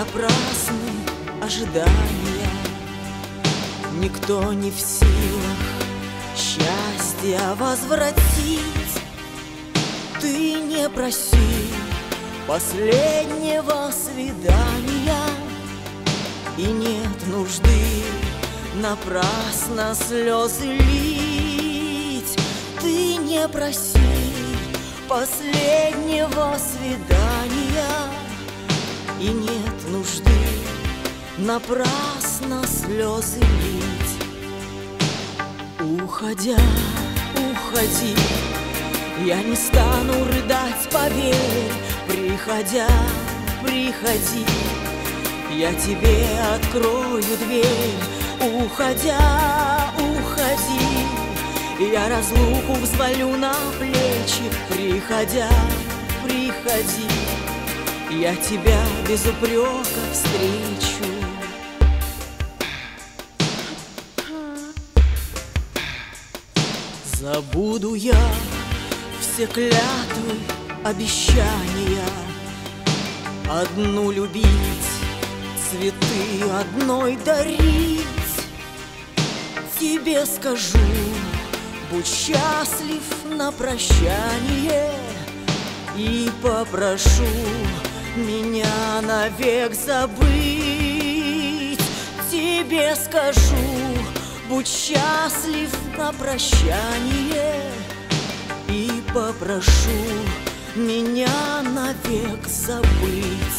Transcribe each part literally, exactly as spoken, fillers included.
напрасны ожидания. Никто не в силах счастья возвратить. Ты не проси последнего свидания, и нет нужды напрасно слезы лить. Ты не проси последнего свидания, и нет нужды напрасно слезы лить. Уходя, уходи, я не стану рыдать, поверь. Приходя, приходи, я тебе открою дверь. Уходя, уходи, я разлуку взвалю на плечи. Приходя, приходи, я тебя без упрека встречу. Забуду я все клятвы, обещания, одну любить, цветы одной дарить. Тебе скажу, будь счастлив на прощание, и попрошу меня навек забыть. Тебе скажу, будь счастлив на прощание, и попрошу меня навек забыть.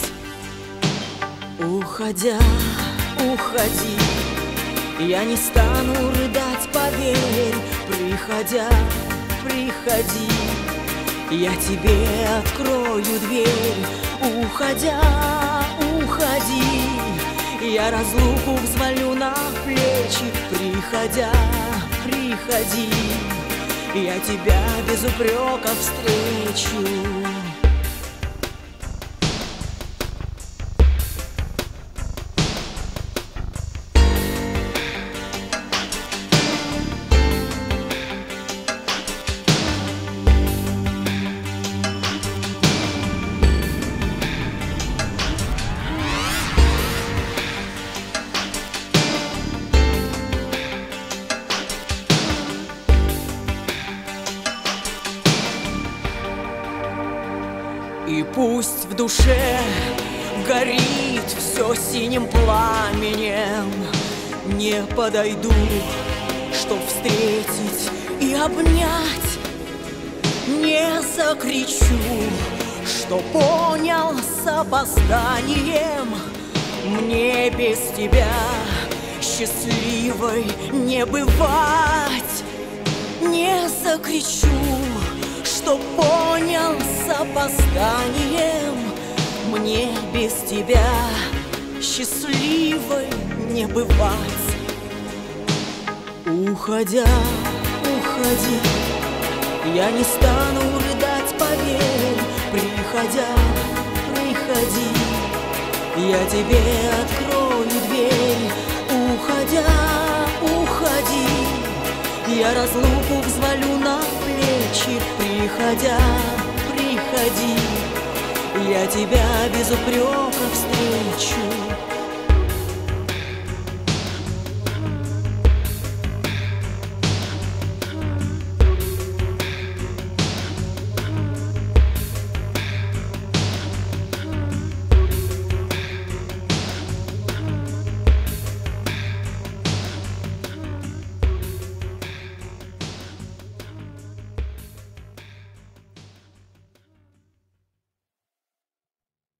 Уходя, уходи, я не стану рыдать, поверь. Приходя, приходи, я тебе открою дверь. Уходя, уходи, я разлуку взвалю на плечи. Приходя, приходи, я тебя без упрека встречу. И пусть в душе горит все синим пламенем, не подойду, чтоб встретить и обнять. Не закричу, что понял с опозданием. Мне без тебя счастливой не бывать. Не закричу, что понял с опозданием. Мне без тебя счастливой не бывать. Уходя, уходи, я не стану рыдать, поверь. Приходя, приходи, я тебе открою дверь. Уходя, уходи, я разлуку взвалю на плечи. Приходя, приходи, я тебя без упрека встречу.